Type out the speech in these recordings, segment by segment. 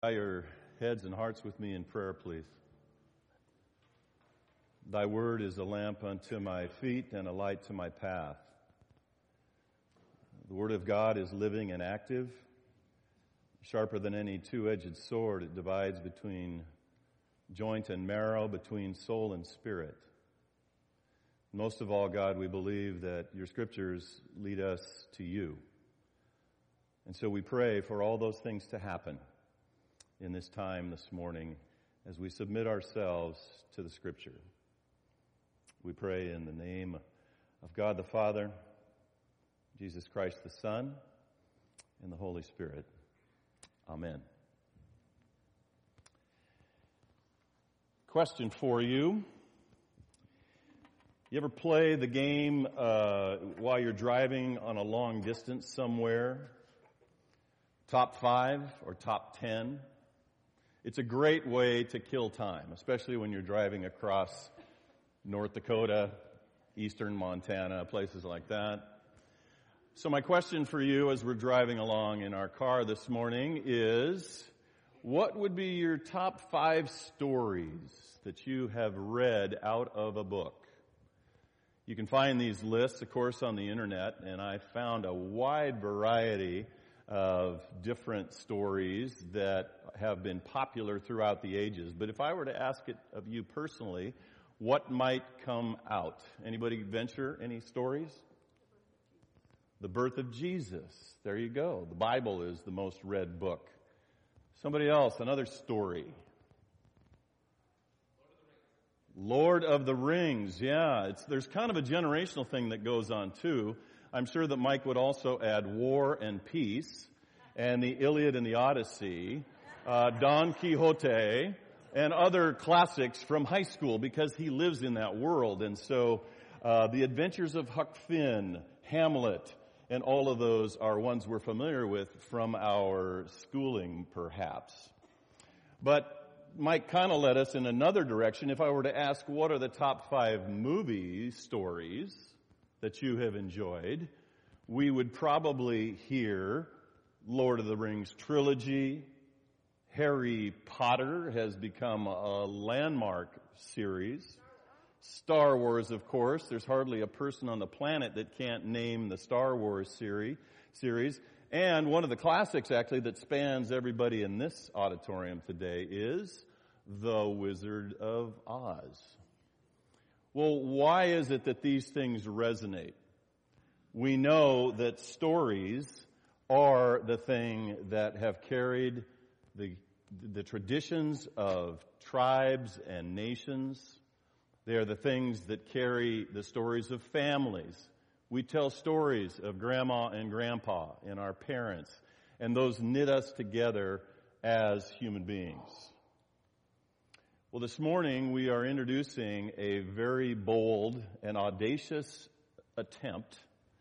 Bow your heads and hearts with me in prayer, please. Thy word is a lamp unto my feet and a light to my path. The word of God is living and active, sharper than any two-edged sword. It divides between joint and marrow, between soul and spirit. Most of all, God, we believe that your scriptures lead us to you. And so we pray for all those things to happen in this time this morning as we submit ourselves to the Scripture. We pray in the name of God the Father, Jesus Christ the Son, and the Holy Spirit. Amen. Question for you. You ever play the game while you're driving on a long distance somewhere? Top 5 or top 10? It's a great way to kill time, especially when you're driving across North Dakota, eastern Montana, places like that. So my question for you as we're driving along in our car this morning is, what would be your top 5 stories that you have read out of a book? You can find these lists, of course, on the internet, and I found a wide variety of different stories that have been popular throughout the ages. But if I were to ask it of you personally, what might come out? Anybody venture any stories? The birth of Jesus. There you go. The Bible is the most read book. Somebody else, another story. Lord of the Rings. Yeah, there's kind of a generational thing that goes on too. I'm sure that Mike would also add War and Peace, and the Iliad and the Odyssey, Don Quixote, and other classics from high school because he lives in that world. And so the Adventures of Huck Finn, Hamlet, and all of those are ones we're familiar with from our schooling, perhaps. But Mike kind of led us in another direction. If I were to ask what are the top 5 movie stories that you have enjoyed, we would probably hear Lord of the Rings trilogy. Harry Potter has become a landmark series. Star Wars, of course. There's hardly a person on the planet that can't name the Star Wars series. And one of the classics, actually, that spans everybody in this auditorium today is The Wizard of Oz. Well, why is it that these things resonate? We know that stories are the thing that have carried the traditions of tribes and nations. They are the things that carry the stories of families. We tell stories of grandma and grandpa and our parents, and those knit us together as human beings. Well, this morning we are introducing a very bold and audacious attempt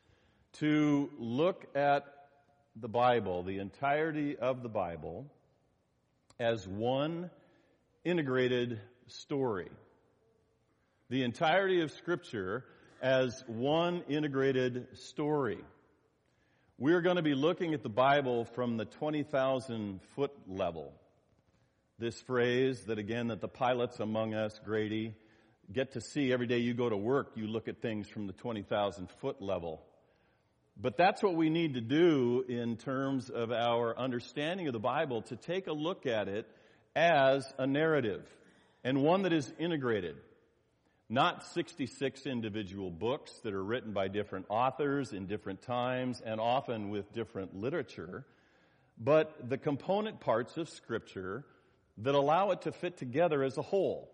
to look at the Bible, the entirety of the Bible, as one integrated story. The entirety of Scripture as one integrated story. We're going to be looking at the Bible from the 20,000 foot level. This phrase that the pilots among us, Grady, get to see every day you go to work, you look at things from the 20,000 foot level. But that's what we need to do in terms of our understanding of the Bible, to take a look at it as a narrative, and one that is integrated. Not 66 individual books that are written by different authors in different times and often with different literature, but the component parts of Scripture that allow it to fit together as a whole.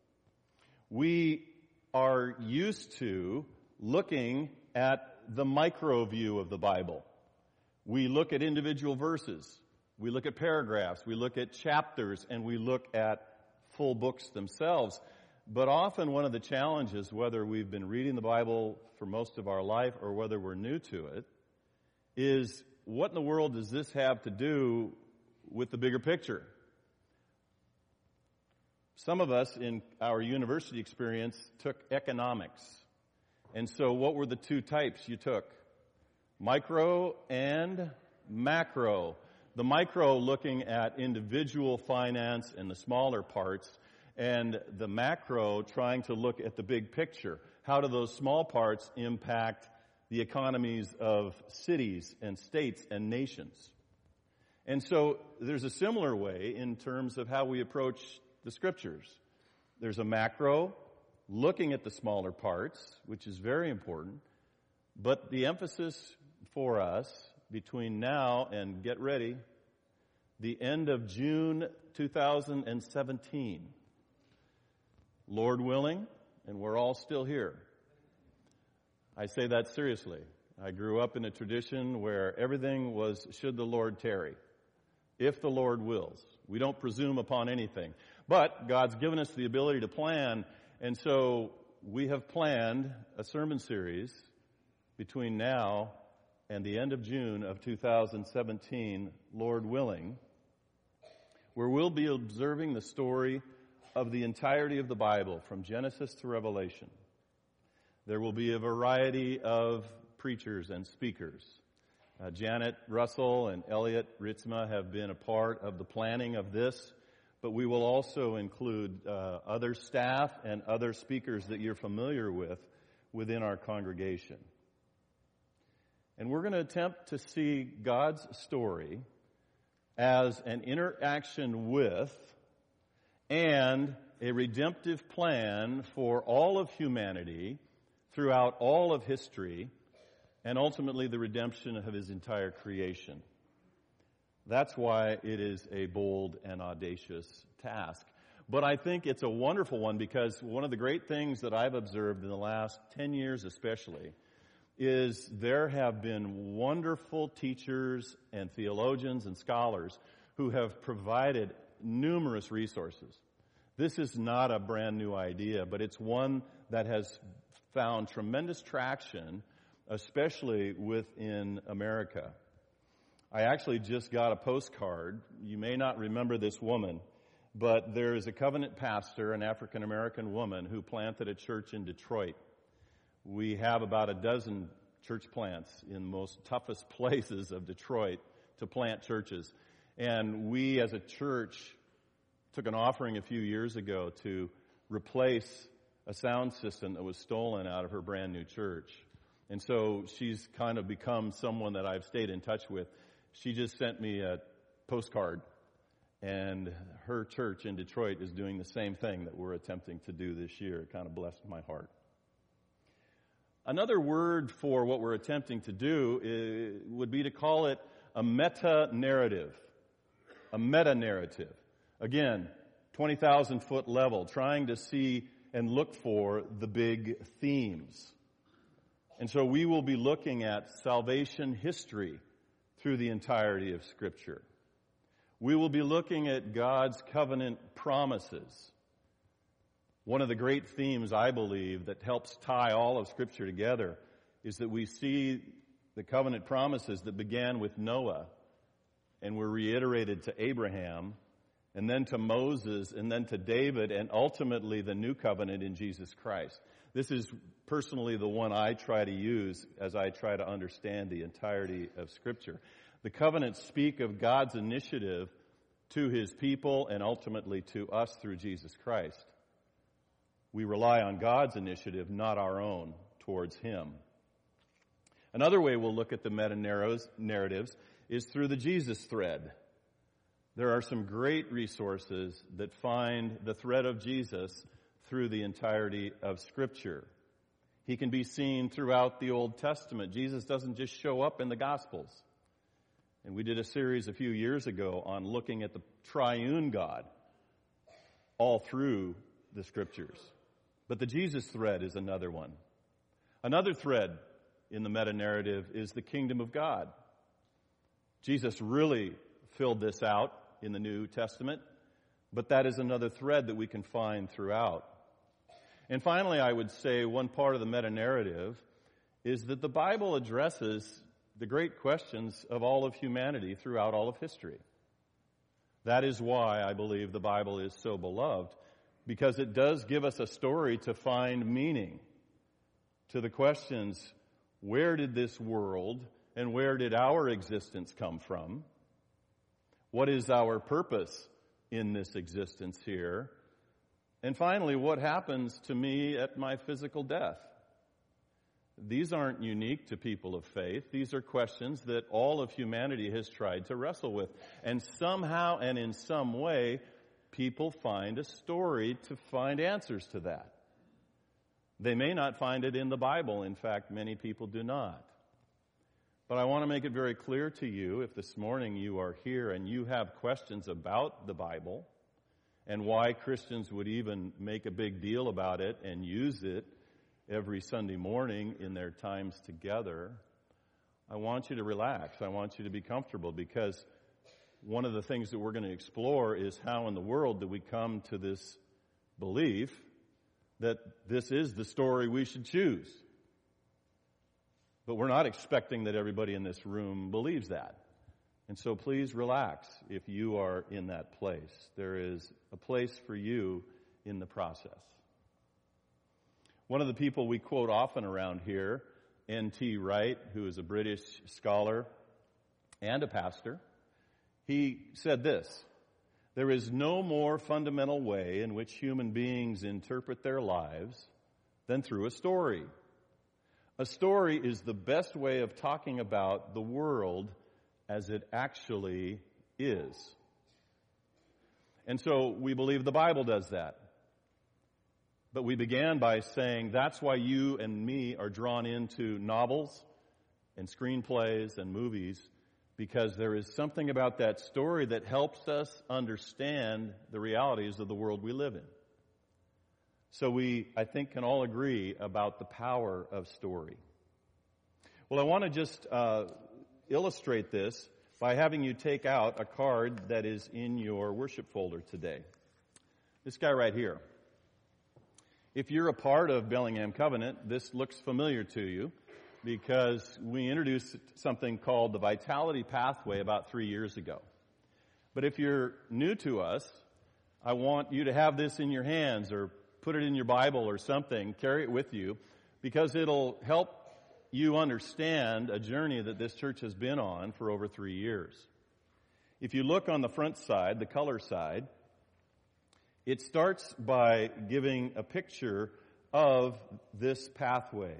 We are used to looking at the micro view of the Bible. We look at individual verses. We look at paragraphs. We look at chapters, and we look at full books themselves. But often one of the challenges, whether we've been reading the Bible for most of our life or whether we're new to it, is what in the world does this have to do with the bigger picture? Some of us in our university experience took economics. And so what were the 2 types you took? Micro and macro. the micro looking at individual finance and the smaller parts, and the macro trying to look at the big picture. How do those small parts impact the economies of cities and states and nations? And so there's a similar way in terms of how we approach the Scriptures. There's a macro looking at the smaller parts, which is very important, but the emphasis for us between now and, get ready, the end of June 2017, Lord willing, and we're all still here. I say that seriously. I grew up in a tradition where everything was, should the Lord tarry, if the Lord wills. We don't presume upon anything. But God's given us the ability to plan, and so we have planned a sermon series between now and the end of June of 2017, Lord willing, where we'll be observing the story of the entirety of the Bible, from Genesis to Revelation. There will be a variety of preachers and speakers. Janet Russell and Elliot Ritzma have been a part of the planning of this, but we will also include other staff and other speakers that you're familiar with within our congregation. And we're going to attempt to see God's story as an interaction with and a redemptive plan for all of humanity throughout all of history, and ultimately the redemption of His entire creation. That's why it is a bold and audacious task. But I think it's a wonderful one, because one of the great things that I've observed in the last 10 years especially is there have been wonderful teachers and theologians and scholars who have provided numerous resources. This is not a brand new idea, but it's one that has found tremendous traction, especially within America. I actually just got a postcard. You may not remember this woman, but there is a covenant pastor, an African-American woman, who planted a church in Detroit. We have about a dozen church plants in the most toughest places of Detroit to plant churches. And we as a church took an offering a few years ago to replace a sound system that was stolen out of her brand new church. And so she's kind of become someone that I've stayed in touch with. She just sent me a postcard, and her church in Detroit is doing the same thing that we're attempting to do this year. It kind of blessed my heart. Another word for what we're attempting to do would be to call it a meta-narrative. A meta-narrative. Again, 20,000-foot level, trying to see and look for the big themes. And so we will be looking at salvation history through the entirety of Scripture. We will be looking at God's covenant promises. One of the great themes, I believe, that helps tie all of Scripture together is that we see the covenant promises that began with Noah and were reiterated to Abraham, and then to Moses, and then to David, and ultimately the new covenant in Jesus Christ. This is personally the one I try to use as I try to understand the entirety of Scripture. The covenants speak of God's initiative to His people and ultimately to us through Jesus Christ. We rely on God's initiative, not our own, towards Him. Another way we'll look at the meta-narratives is through the Jesus thread. There are some great resources that find the thread of Jesus through the entirety of Scripture. He can be seen throughout the Old Testament. Jesus doesn't just show up in the Gospels. And we did a series a few years ago on looking at the triune God all through the Scriptures. But the Jesus thread is another one. Another thread in the meta-narrative is the kingdom of God. Jesus really filled this out in the New Testament, but that is another thread that we can find throughout. And finally, I would say one part of the meta-narrative is that the Bible addresses the great questions of all of humanity throughout all of history. That is why I believe the Bible is so beloved, because it does give us a story to find meaning to the questions, where did this world and where did our existence come from? What is our purpose in this existence here? And finally, what happens to me at my physical death? These aren't unique to people of faith. These are questions that all of humanity has tried to wrestle with. And somehow and in some way, people find a story to find answers to that. They may not find it in the Bible. In fact, many people do not. But I want to make it very clear to you, if this morning you are here and you have questions about the Bible and why Christians would even make a big deal about it and use it every Sunday morning in their times together, I want you to relax. I want you to be comfortable, because one of the things that we're going to explore is how in the world do we come to this belief that this is the story we should choose. But we're not expecting that everybody in this room believes that. And so please relax if you are in that place. There is a place for you in the process. One of the people we quote often around here, N.T. Wright, who is a British scholar and a pastor, he said this: "There is no more fundamental way in which human beings interpret their lives than through a story. A story is the best way of talking about the world as it actually is." And so we believe the Bible does that. But we began by saying that's why you and me are drawn into novels and screenplays and movies, because there is something about that story that helps us understand the realities of the world we live in. So we, I think, can all agree about the power of story. Well, I want to just illustrate this by having you take out a card that is in your worship folder today. This guy right here. If you're a part of Bellingham Covenant, this looks familiar to you, because we introduced something called the Vitality Pathway about 3 years ago. But if you're new to us, I want you to have this in your hands or put it in your Bible or something, carry it with you, because it'll help you understand a journey that this church has been on for over 3 years. If you look on the front side, the color side, it starts by giving a picture of this pathway.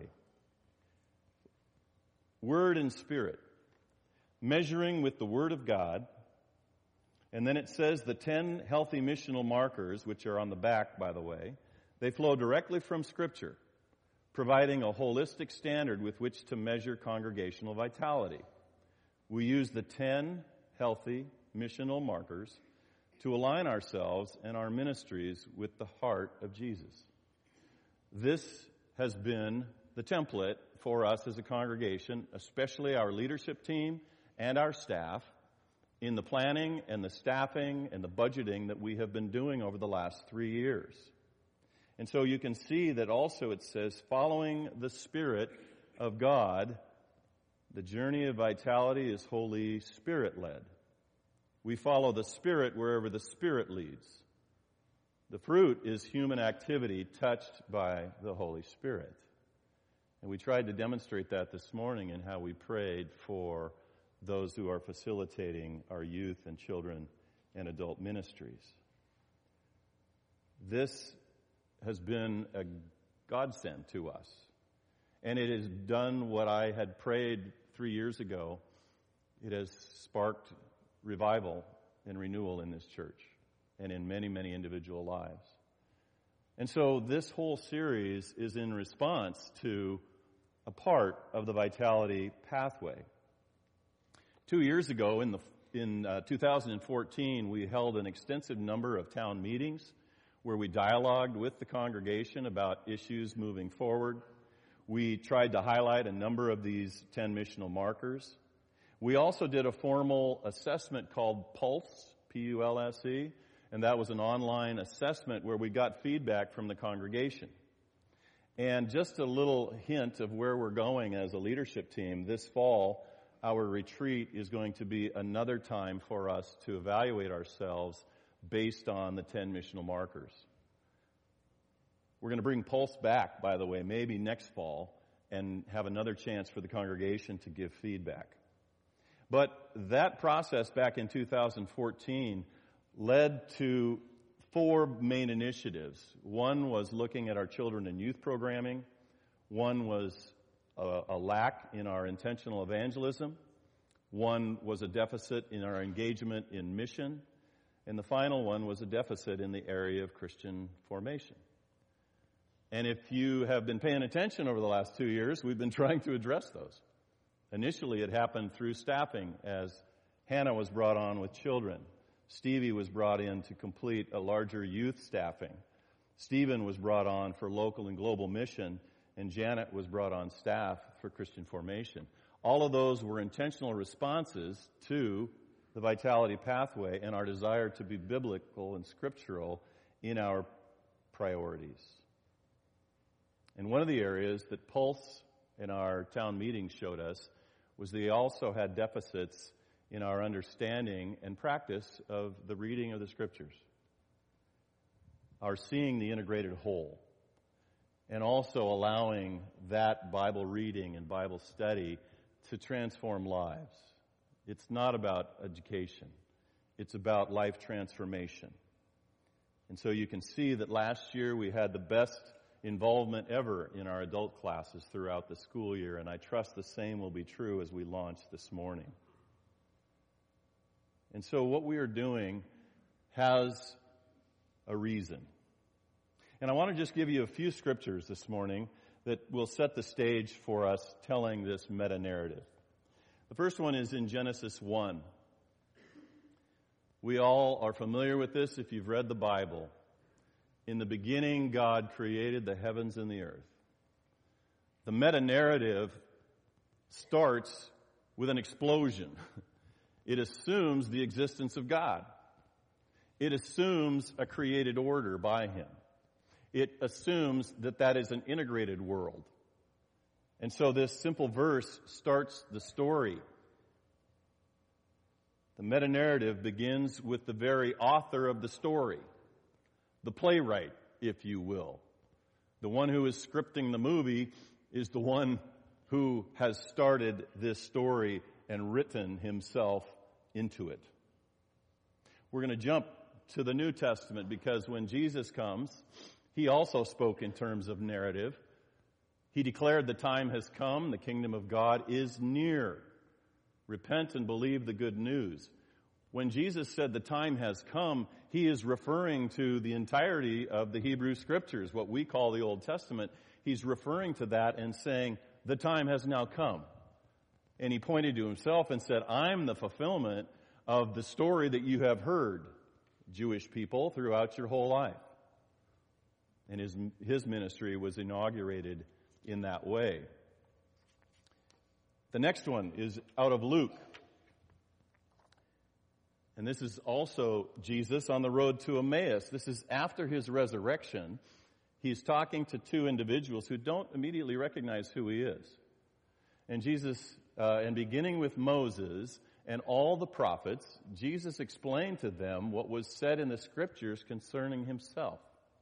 Word and Spirit, measuring with the Word of God. And then it says the 10 healthy missional markers, which are on the back, by the way, they flow directly from Scripture, providing a holistic standard with which to measure congregational vitality. We use the 10 healthy missional markers to align ourselves and our ministries with the heart of Jesus. This has been the template for us as a congregation, especially our leadership team and our staff, in the planning and the staffing and the budgeting that we have been doing over the last 3 years. And so you can see that also it says, following the Spirit of God, the journey of vitality is Holy Spirit-led. We follow the Spirit wherever the Spirit leads. The fruit is human activity touched by the Holy Spirit. And we tried to demonstrate that this morning in how we prayed for those who are facilitating our youth and children and adult ministries. This has been a godsend to us. And it has done what I had prayed 3 years ago. It has sparked revival and renewal in this church and in many, many individual lives. And so this whole series is in response to a part of the Vitality Pathway. 2 years ago, in 2014, we held an extensive number of town meetings where we dialogued with the congregation about issues moving forward. We tried to highlight a number of these 10 missional markers. We also did a formal assessment called Pulse, P-U-L-S-E, and that was an online assessment where we got feedback from the congregation. And just a little hint of where we're going as a leadership team, this fall, our retreat is going to be another time for us to evaluate ourselves based on the 10 missional markers. We're going to bring Pulse back, by the way, maybe next fall, and have another chance for the congregation to give feedback. But that process back in 2014 led to 4 main initiatives. One was looking at our children and youth programming. One was a lack in our intentional evangelism. One was a deficit in our engagement in mission. And the final one was a deficit in the area of Christian formation. And if you have been paying attention over the last 2 years, we've been trying to address those. Initially, it happened through staffing as Hannah was brought on with children. Stevie was brought in to complete a larger youth staffing. Stephen was brought on for local and global mission, and Janet was brought on staff for Christian formation. All of those were intentional responses to the Vitality Pathway and our desire to be biblical and scriptural in our priorities. And one of the areas that Pulse in our town meeting showed us was they also had deficits in our understanding and practice of the reading of the Scriptures, our seeing the integrated whole, and also allowing that Bible reading and Bible study to transform lives. It's not about education. It's about life transformation. And so you can see that last year we had the best involvement ever in our adult classes throughout the school year, and I trust the same will be true as we launch this morning. And so what we are doing has a reason. And I want to just give you a few scriptures this morning that will set the stage for us telling this meta-narrative. The first one is in Genesis 1. We all are familiar with this if you've read the Bible. In the beginning, God created the heavens and the earth. The meta-narrative starts with an explosion. It assumes the existence of God. It assumes a created order by Him. It assumes that that is an integrated world. And so this simple verse starts the story. The meta-narrative begins with the very author of the story, the playwright, if you will. The one who is scripting the movie is the one who has started this story and written himself into it. We're going to jump to the New Testament because when Jesus comes, He also spoke in terms of narrative. He declared the time has come, the kingdom of God is near. Repent and believe the good news. When Jesus said the time has come, He is referring to the entirety of the Hebrew Scriptures, what we call the Old Testament. He's referring to that and saying, the time has now come. And He pointed to Himself and said, I'm the fulfillment of the story that you have heard, Jewish people, throughout your whole life. And His ministry was inaugurated in that way. The next one is out of Luke. And this is also Jesus on the road to Emmaus. This is after His resurrection. He's talking to 2 individuals who don't immediately recognize who He is. And Jesus, and beginning with Moses and all the prophets, Jesus explained to them what was said in the Scriptures concerning Himself.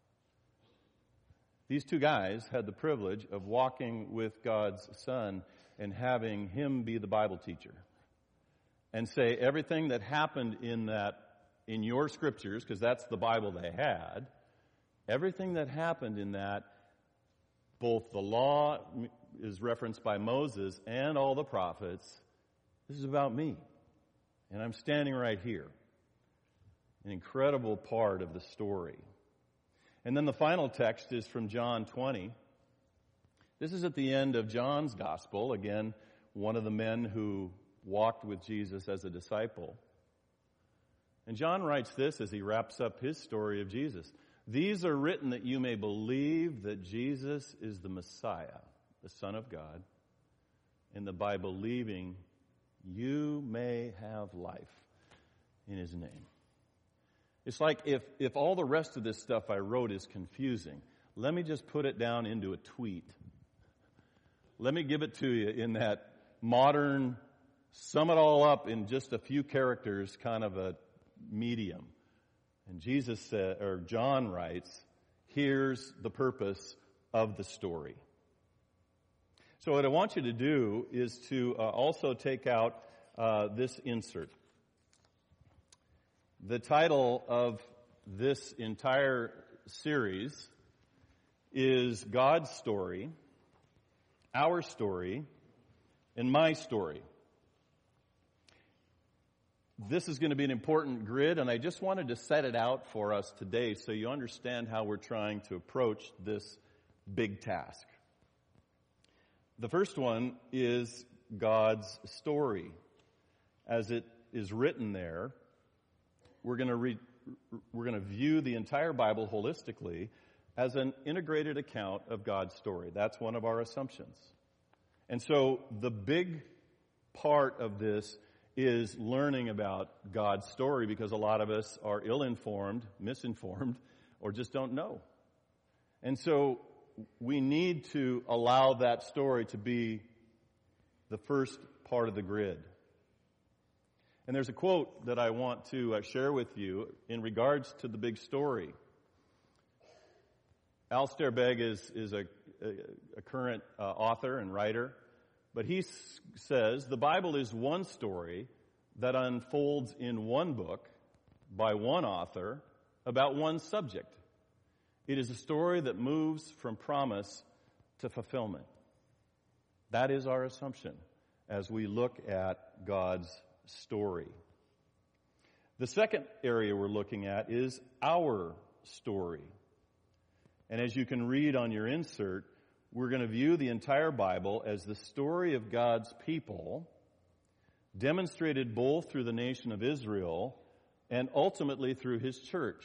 These 2 guys had the privilege of walking with God's Son and having Him be the Bible teacher and say everything that happened in your Scriptures, because that's the Bible they had, everything that happened in that, both the law is referenced by Moses and all the prophets, this is about me. And I'm standing right here. An incredible part of the story. And then the final text is from John 20. This is at the end of John's gospel. Again, one of the men who walked with Jesus as a disciple. And John writes this as he wraps up his story of Jesus. These are written that you may believe that Jesus is the Messiah, the Son of God, and that by believing you may have life in His name. It's like if all the rest of this stuff I wrote is confusing, let me just put it down into a tweet. Let me give it to you in that modern, sum it all up in just a few characters kind of a medium. And Jesus said, or John writes, here's the purpose of the story. So what I want you to do is to also take out this insert. The title of this entire series is God's Story, Our Story, and My Story. This is going to be an important grid, and I just wanted to set it out for us today so you understand how we're trying to approach this big task. The first one is God's story. As it is written there, we're going to view the entire Bible holistically as an integrated account of God's story. That's one of our assumptions. And so the big part of this is learning about God's story, because a lot of us are ill-informed, misinformed, or just don't know. And so we need to allow that story to be the first part of the grid. And there's a quote that I want to share with you in regards to the big story. Alistair Begg is a current author and writer. But he says, the Bible is one story that unfolds in one book by one author about one subject. It is a story that moves from promise to fulfillment. That is our assumption as we look at God's story. The second area we're looking at is our story. And as you can read on your insert, we're going to view the entire Bible as the story of God's people, demonstrated both through the nation of Israel and ultimately through His church.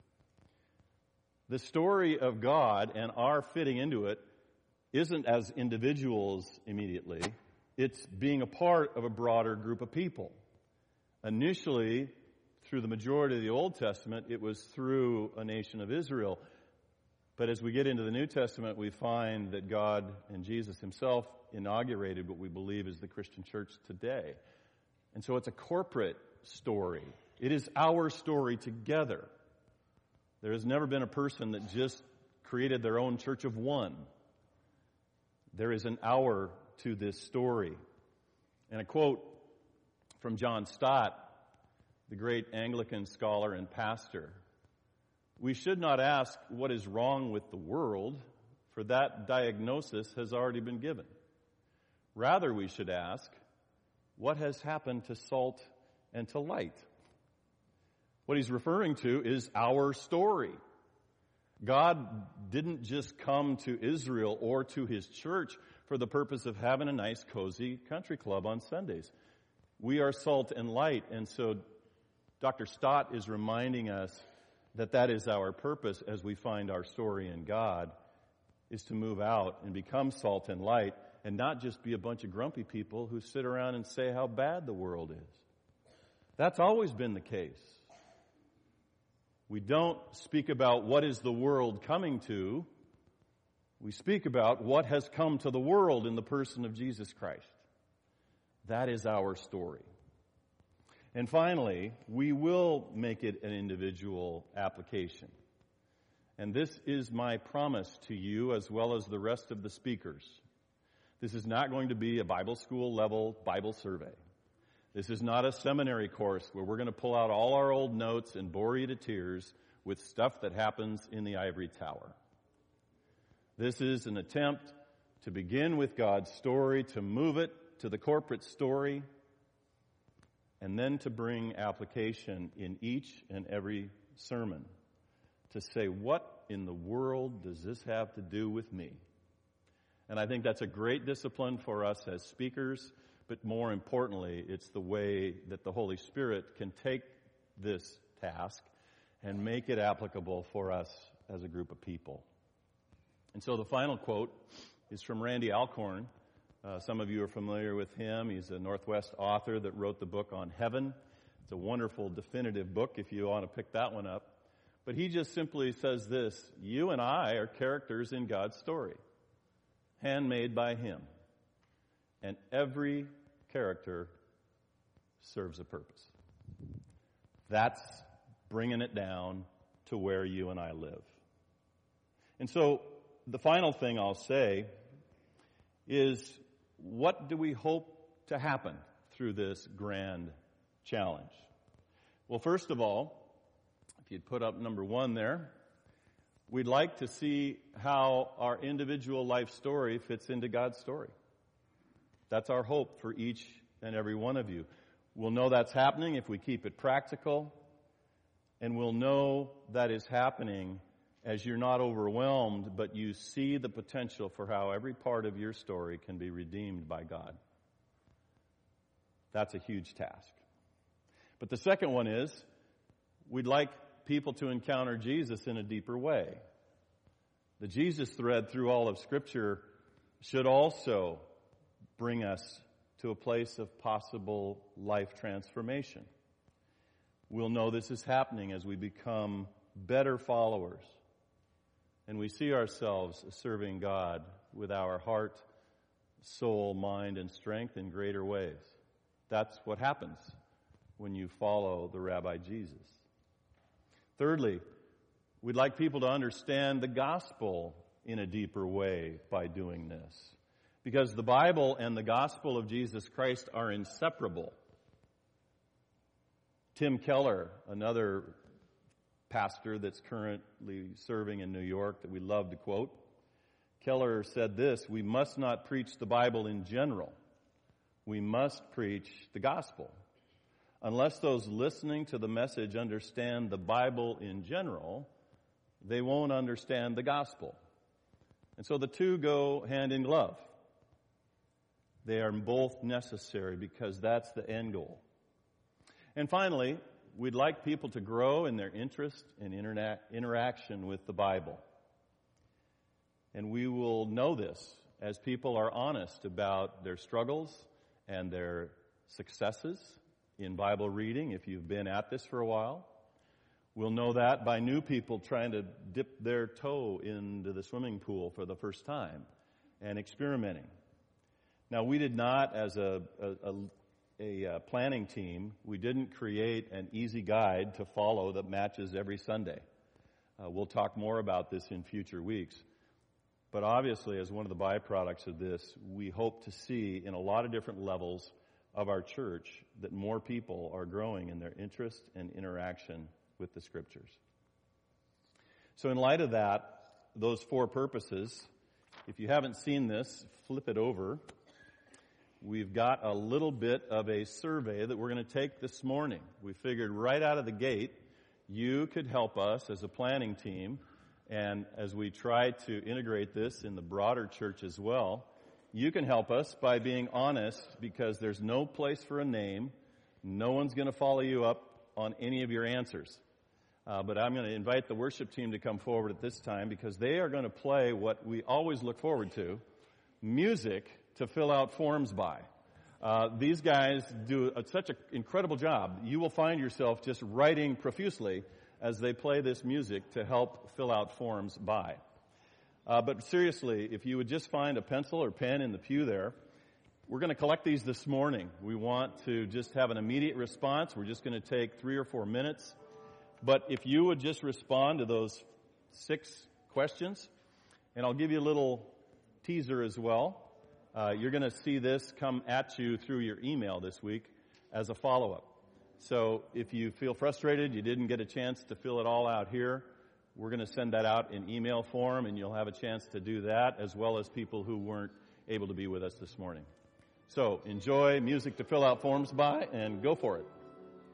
The story of God and our fitting into it isn't as individuals immediately. It's being a part of a broader group of people. Initially, through the majority of the Old Testament, it was through a nation of Israel. But as we get into the New Testament, we find that God and Jesus Himself inaugurated what we believe is the Christian church today. And so it's a corporate story. It is our story together. There has never been a person that just created their own church of one. There is an our to this story. And a quote from John Stott, the great Anglican scholar and pastor: "We should not ask what is wrong with the world, for that diagnosis has already been given. Rather, we should ask, what has happened to salt and to light?" What he's referring to is our story. God didn't just come to Israel or to His church for the purpose of having a nice, cozy country club on Sundays. We are salt and light, and so Dr. Stott is reminding us that is our purpose as we find our story in God, is to move out and become salt and light and not just be a bunch of grumpy people who sit around and say how bad the world is. That's always been the case. We don't speak about what is the world coming to. We speak about what has come to the world in the person of Jesus Christ. That is our story. And finally, we will make it an individual application. And this is my promise to you as well as the rest of the speakers. This is not going to be a Bible school level Bible survey. This is not a seminary course where we're going to pull out all our old notes and bore you to tears with stuff that happens in the ivory tower. This is an attempt to begin with God's story, to move it to the corporate story, and then to bring application in each and every sermon to say, what in the world does this have to do with me? And I think that's a great discipline for us as speakers, but more importantly, it's the way that the Holy Spirit can take this task and make it applicable for us as a group of people. And so the final quote is from Randy Alcorn. Some of you are familiar with him. He's a Northwest author that wrote the book on heaven. It's a wonderful, definitive book if you want to pick that one up. But he just simply says this: you and I are characters in God's story, handmade by Him. And every character serves a purpose. That's bringing it down to where you and I live. And so the final thing I'll say is, what do we hope to happen through this grand challenge? Well, first of all, if you'd put up number 1 there, we'd like to see how our individual life story fits into God's story. That's our hope for each and every one of you. We'll know that's happening if we keep it practical, and we'll know that is happening as you're not overwhelmed, but you see the potential for how every part of your story can be redeemed by God. That's a huge task. But the second one is, we'd like people to encounter Jesus in a deeper way. The Jesus thread through all of Scripture should also bring us to a place of possible life transformation. We'll know this is happening as we become better followers and we see ourselves serving God with our heart, soul, mind, and strength in greater ways. That's what happens when you follow the Rabbi Jesus. Thirdly, we'd like people to understand the gospel in a deeper way by doing this, because the Bible and the gospel of Jesus Christ are inseparable. Tim Keller, another pastor that's currently serving in New York that we love to quote, Keller said this: "We must not preach the Bible in general. We must preach the gospel. Unless those listening to the message understand the Bible in general, they won't understand the gospel." And so the two go hand in glove. They are both necessary because that's the end goal. And finally, we'd like people to grow in their interest and interaction with the Bible. And we will know this as people are honest about their struggles and their successes in Bible reading. If you've been at this for a while, we'll know that by new people trying to dip their toe into the swimming pool for the first time and experimenting. Now, we did not, as a planning team, we didn't create an easy guide to follow that matches every Sunday. We'll talk more about this in future weeks. But obviously, as one of the byproducts of this, we hope to see in a lot of different levels of our church that more people are growing in their interest and interaction with the Scriptures. So in light of that, those 4 purposes, if you haven't seen this, flip it over. We've got a little bit of a survey that we're going to take this morning. We figured right out of the gate, you could help us as a planning team, and as we try to integrate this in the broader church as well, you can help us by being honest, because there's no place for a name. No one's going to follow you up on any of your answers. But I'm going to invite the worship team to come forward at this time, because they are going to play what we always look forward to, music to fill out forms by. These guys do such an incredible job. You will find yourself just writing profusely as they play this music to help fill out forms by. But seriously, if you would just find a pencil or pen in the pew there, we're going to collect these this morning. We want to just have an immediate response. We're just going to take 3 or 4 minutes. But if you would just respond to those 6 questions, and I'll give you a little teaser as well. You're going to see this come at you through your email this week as a follow-up. So if you feel frustrated, you didn't get a chance to fill it all out here, we're going to send that out in email form, and you'll have a chance to do that, as well as people who weren't able to be with us this morning. So enjoy music to fill out forms by, and go for it.